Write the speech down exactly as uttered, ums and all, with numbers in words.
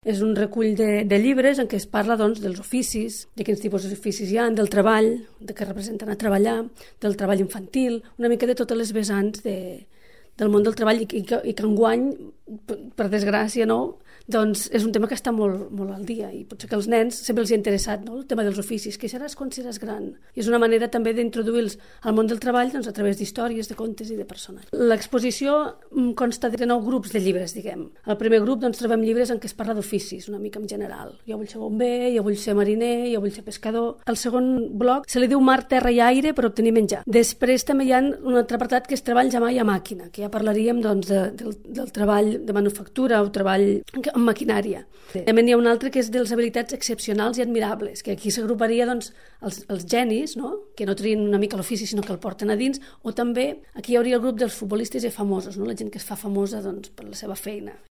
És un recull de, de llibres en què es parla doncs, dels oficis, de quins tipus d'oficis hi ha, del treball, de què representen a treballar, del treball infantil, una mica de totes les vessants de, del món del treball i, i, que, i que enguany, per desgràcia, no? Doncs és un tema que està molt, molt al dia i potser que als nens sempre els ha interessat, no? El tema dels oficis, què seràs quan seràs gran? I és una manera també d'introduir-los al món del treball doncs, a través d'històries, de contes i de personatges. L'exposició consta de nou grups de llibres, diguem. Al primer grup doncs, trobem llibres en què es parla d'oficis, una mica en general. Jo vull ser bomber, jo vull ser mariner, jo vull ser pescador. El segon bloc se li diu mar, terra i aire per obtenir menjar. Després també hi ha un altre apartat que és treball a mà i a màquina, que ja parlaríem doncs, de, del, del treball de manufactura o treball amb maquinària. Sí. També n'hi ha un altre que és de les habilitats excepcionals i admirables, que aquí s'agruparia doncs, els, els genis, no? Que no trien una mica l'ofici sinó que el porten a dins, o també aquí hi hauria el grup dels futbolistes i famosos, no? La gent que es fa famosa doncs, per la seva feina.